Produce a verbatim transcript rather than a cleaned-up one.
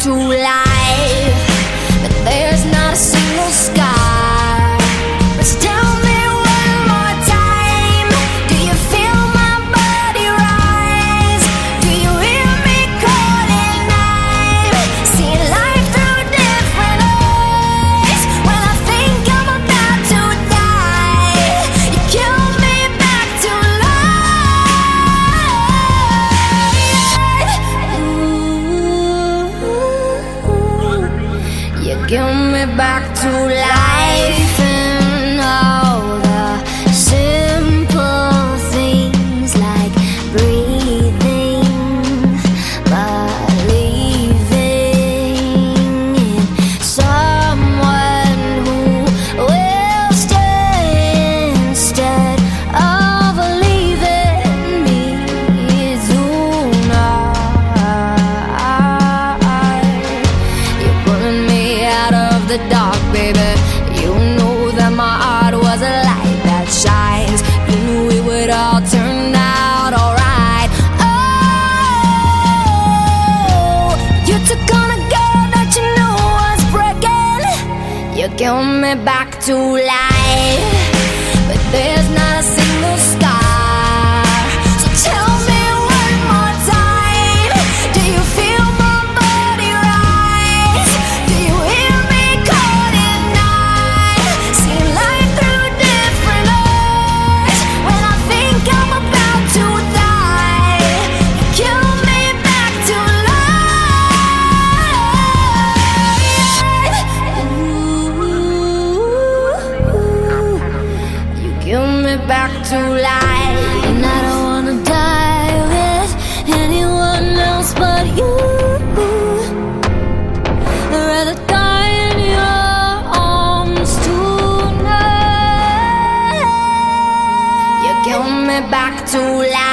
to life, but there's not a single scar. But tell me one more time, do you feel my body rise? Do you hear me calling night? See life through different eyes. When I think I'm about to die, you kill me back to life. Ooh, you give me back to life, and all the simple things like breathing, believing in someone who will stay instead of leaving me tonight. You're pulling me out of the dark, baby. You know that my heart was a light that shines. You knew it would all turn out alright. Oh, you took on a girl that you knew was breaking. You give me back to life, but there's not a single scar. So tell me one more time, do you feel my body rise? Do you hear me calling night? See life through different eyes. When I think I'm about to die, you kill me back to life. Ooh, you give me back to life, and I don't wanna die with anyone else but you. I'd rather die in your arms tonight. You give me back to life.